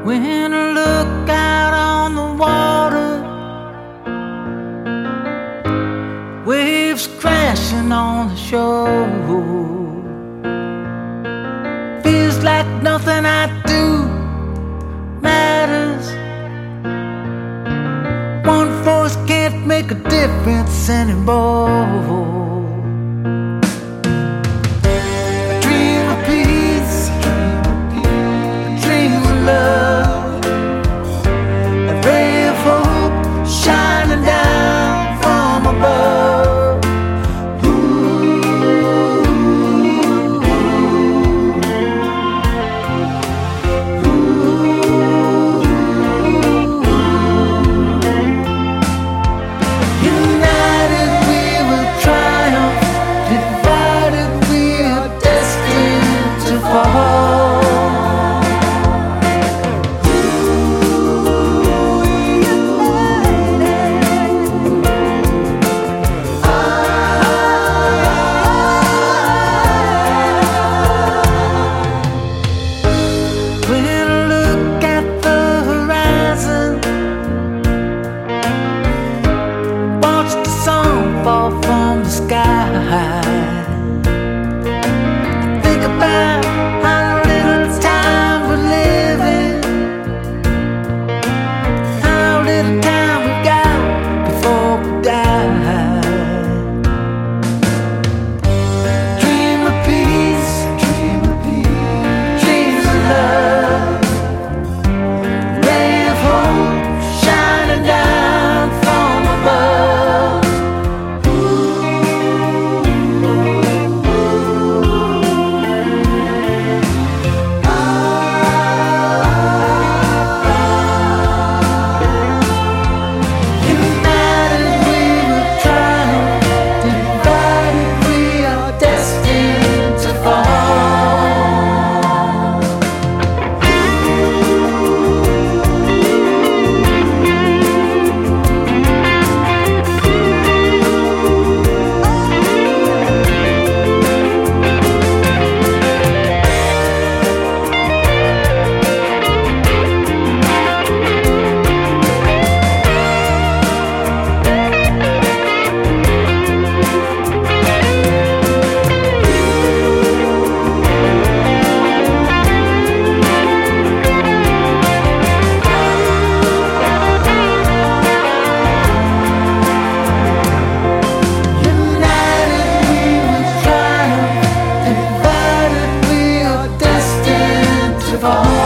When I look out on the water, waves crashing on the shore, feels like nothing I do matters. One voice can't make a difference anymore. Fall from the sky. Think about how little time we're living, how little time we got before we die. Dream of peace, dreams of love, ray of hope shining down from above. Fall.